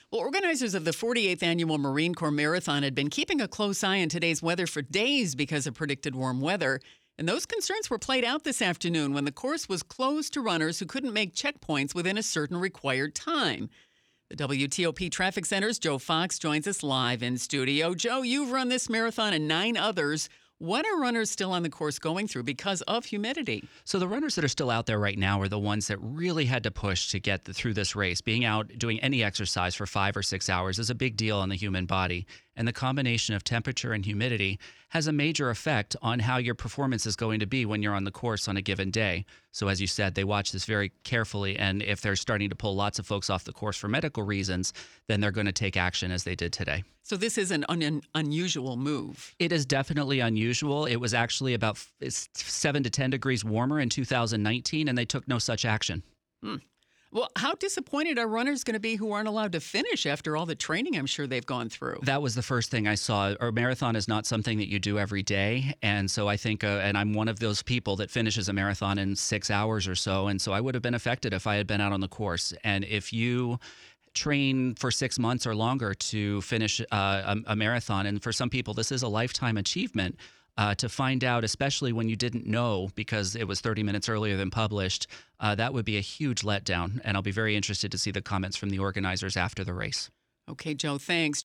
Well, organizers of the 48th Annual Marine Corps Marathon had been keeping a close eye on today's weather for days because of predicted warm weather. And those concerns were played out this afternoon when the course was closed to runners who couldn't make checkpoints within a certain required time. The WTOP Traffic Center's Joe Fox joins us live in studio. Joe, you've run this marathon and 9 others. What are runners still on the course going through because of humidity? So the runners that are still out there right now are the ones that really had to push to get through this race. Being out doing any exercise for 5 or 6 hours is a big deal on the human body. And the combination of temperature and humidity has a major effect on how your performance is going to be when you're on the course on a given day. So as you said, they watch this very carefully. And if they're starting to pull lots of folks off the course for medical reasons, then they're going to take action as they did today. So this is an unusual move. It is definitely unusual. It was actually about 7 to 10 degrees warmer in 2019, and they took no such action. Well, how disappointed are runners going to be who aren't allowed to finish after all the training I'm sure they've gone through? That was the first thing I saw. A marathon is not something that you do every day. And so I think, and I'm one of those people that finishes a marathon in 6 hours or so. And so I would have been affected if I had been out on the course. And if you train for 6 months or longer to finish a marathon, and for some people, this is a lifetime achievement. To find out, especially when you didn't know because it was 30 minutes earlier than published, that would be a huge letdown. And I'll be very interested to see the comments from the organizers after the race. Okay, Joe, thanks.